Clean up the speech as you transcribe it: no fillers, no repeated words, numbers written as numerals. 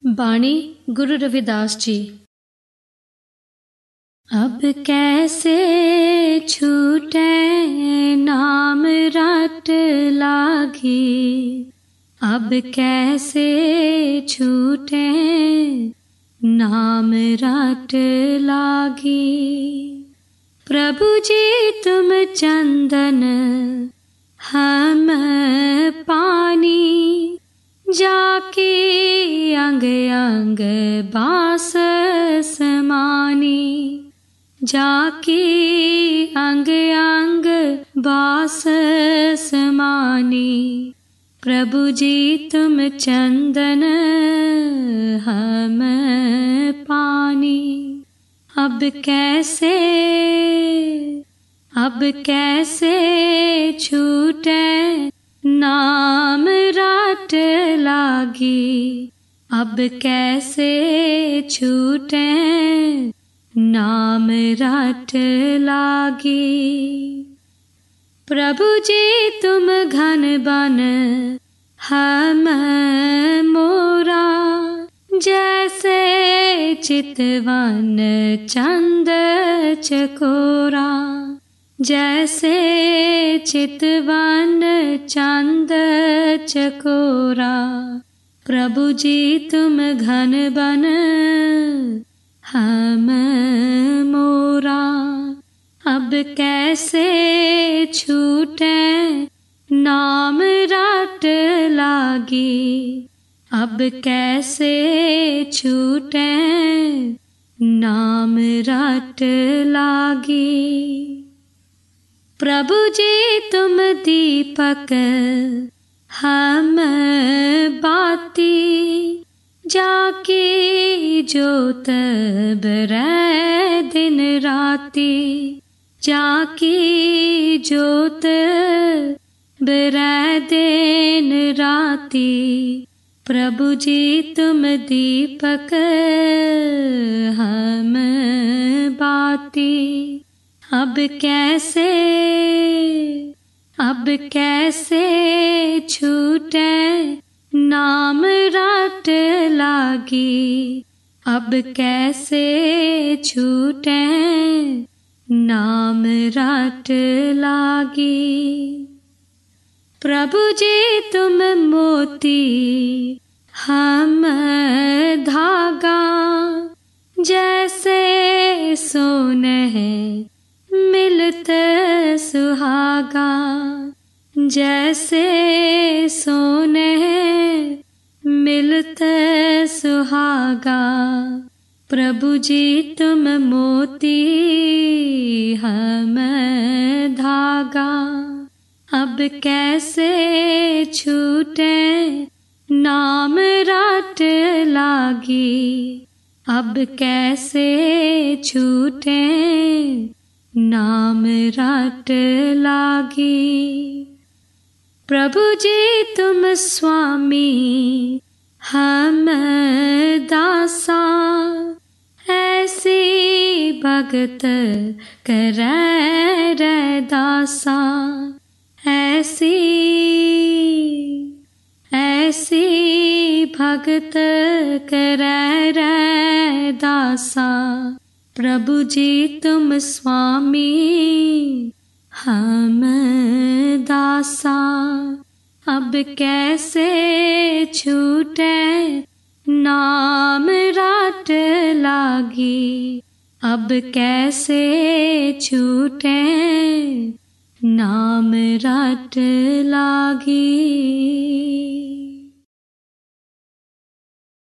बाणी गुरु रविदास जी। अब कैसे छूटे नाम रट लागी, अब कैसे छूटे नाम रट लागी। प्रभु जी तुम चंदन हम पानी, जाके अंग अंग बास समानी, जाके अंग अंग बास समानी। प्रभु जी तुम चंदन हम पानी, अब कैसे छूटे नाम रट लागी, अब कैसे छूटे नाम रट लागी। प्रभु जी तुम घन बन हम मोरा, जैसे चितवन चंद चकोरा, जैसे चितवन चंद चकोरा। प्रभु जी तुम घन बन हम मोरा, अब कैसे छूटे नाम रट लागी, अब कैसे छूटे नाम रट लागी। प्रभु जी तुम दीपक हम बाती, जाके जोत बरै दिन राती, जाके जोत बरै दिन राती। प्रभु जी तुम दीपक हम बाती, अब कैसे छूटे नाम रट लागी, अब कैसे छूटे नाम रट लागी। प्रभु जी तुम मोती हम धागा, जैसे सोने मिलत सुहागा, जैसे सोने मिलत सुहागा। प्रभु जी तुम मोती हम धागा, अब कैसे छूटे नाम रट लागी, अब कैसे छूटे नाम रट लागी। प्रभु जी तुम स्वामी हम दासा, ऐसी भगत करै रे दासा, ऐसी भगत करै रे दासा। प्रभु जी तुम स्वामी हम दासा, अब कैसे छूटे नाम रट लागी, अब कैसे छूटे नाम रट लागी।